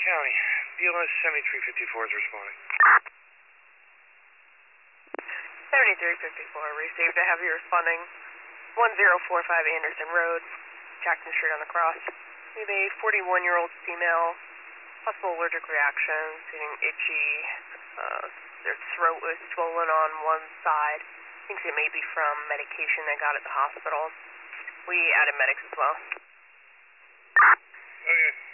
County. BLS 7354 is responding. 7354, received. I have you responding 1045 Anderson Road, Jackson Street on the cross. We have a 41-year-old female, possible allergic reaction, feeling itchy. Their throat is swollen on one side. Thinks it may be from medication they got at the hospital. We added medics as well. Okay.